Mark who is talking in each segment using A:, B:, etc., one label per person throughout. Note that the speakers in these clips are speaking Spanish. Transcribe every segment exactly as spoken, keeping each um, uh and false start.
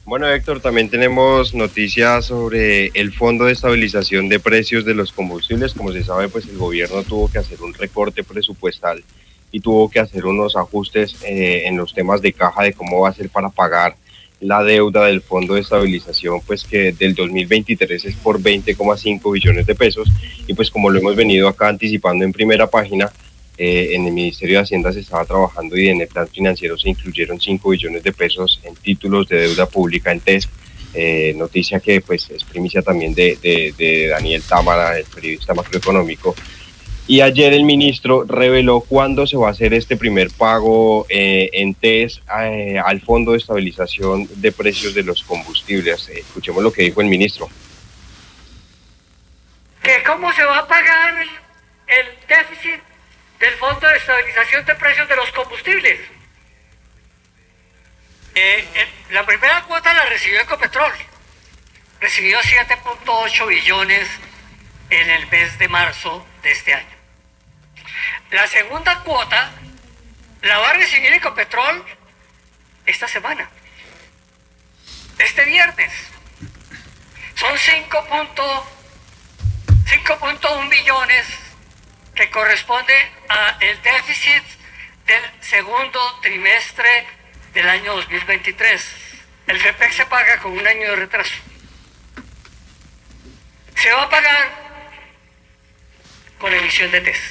A: Bueno, Héctor, también tenemos noticias sobre el Fondo de Estabilización de Precios de los Combustibles. Como se sabe, pues el gobierno tuvo que hacer un recorte presupuestal y tuvo que hacer unos ajustes eh, en los temas de caja de cómo va a ser para pagar la deuda del Fondo de Estabilización, pues que del dos mil veintitrés es por veinte coma cinco billones de pesos. Y pues como lo hemos venido acá anticipando en primera página, Eh, en el Ministerio de Hacienda se estaba trabajando y en el plan financiero se incluyeron cinco billones de pesos en títulos de deuda pública en T E S. Eh, noticia que pues es primicia también de, de, de Daniel Támara, el periodista macroeconómico. Y ayer el ministro reveló cuándo se va a hacer este primer pago eh, en T E S eh, al Fondo de Estabilización de Precios de los Combustibles. Eh, escuchemos lo que dijo el ministro.
B: ¿Que cómo se va a pagar el, el déficit del Fondo de Estabilización de Precios de los Combustibles? Eh, eh, la primera cuota la recibió Ecopetrol. Recibió siete punto ocho billones en el mes de marzo de este año. La segunda cuota la va a recibir Ecopetrol esta semana, este viernes. Son cinco punto uno billones que corresponde a el déficit del segundo trimestre del año dos mil veintitrés. El FEPEC se paga con un año de retraso. Se va a pagar con emisión de T E S.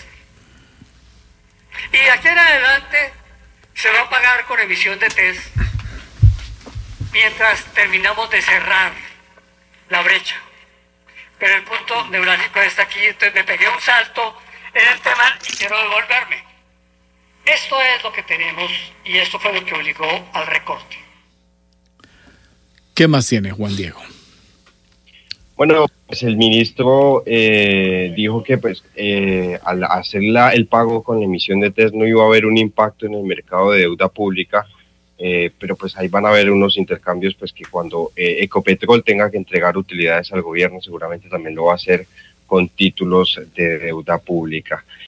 B: Y de aquí en adelante se va a pagar con emisión de T E S mientras terminamos de cerrar la brecha. Pero el punto neurálgico está aquí, entonces me pegué un salto en el tema y quiero devolverme. Esto es lo que tenemos y esto fue lo que obligó al recorte.
C: ¿Qué más tiene, Juan Diego?
A: Bueno, pues el ministro eh, dijo que pues eh, al hacer la, el pago con la emisión de T E S no iba a haber un impacto en el mercado de deuda pública, eh, pero pues ahí van a haber unos intercambios pues que cuando eh, Ecopetrol tenga que entregar utilidades al gobierno seguramente también lo va a hacer con títulos de deuda pública.